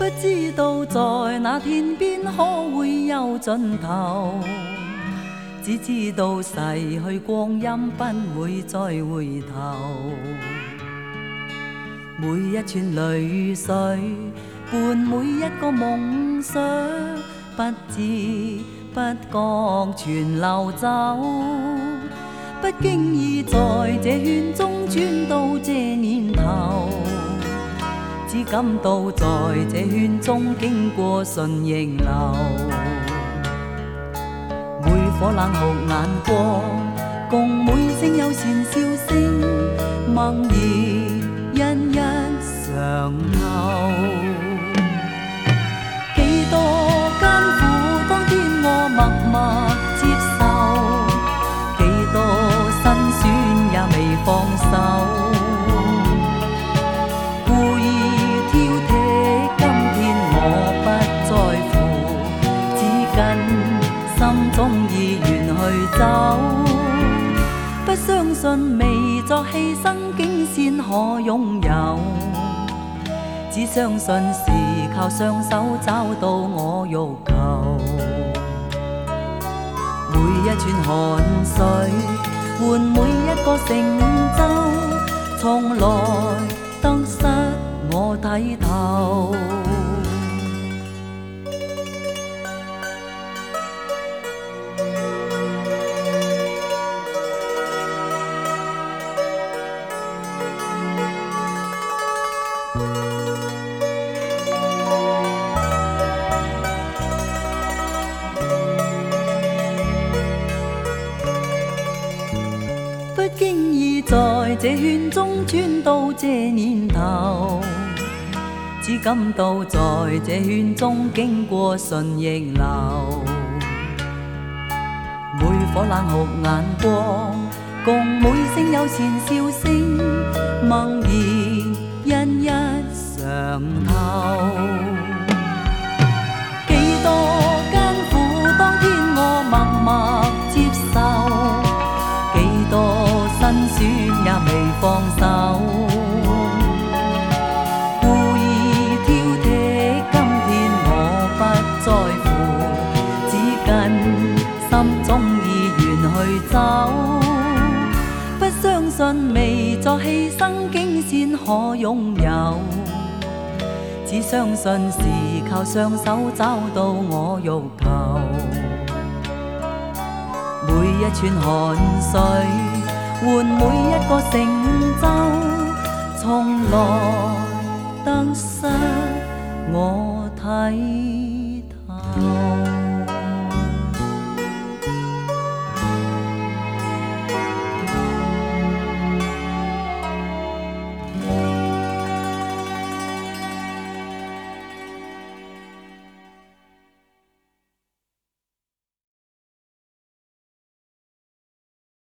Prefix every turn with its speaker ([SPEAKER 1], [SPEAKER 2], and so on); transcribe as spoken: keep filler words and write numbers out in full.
[SPEAKER 1] 知道在那天边可會有盡頭，只知道逝去光陰不會再回頭。每一串淚水伴每一個夢想，不知不覺全流走，不經意在這圈中轉到這年頭，只感到在這圈中經過順逆流，每顆冷酷眼光，共每聲友善笑聲，默然一一嘗透。幾多艱苦，當天我默默接受，幾多辛酸也未放手。心中意願去走，不相信未作犧牲竟先可擁有，只相信是靠雙手找到我欲求。每一串汗水換每一個成就，從來得失我睇透。不經意在這圈中轉到這年頭，只感到在這圈中經過順逆流，每顆冷酷眼光，共每聲友善笑聲，默然一一嘗透。幾多艱苦，當天我默默接受，幾多辛酸也未放手，故意挑剔，今天我不在乎，只跟心中意願去走，不相信未作犧牲竟先可擁有，只相信是靠雙手找到我欲求。每一串汗水換每一個成就，從來得失我睇透。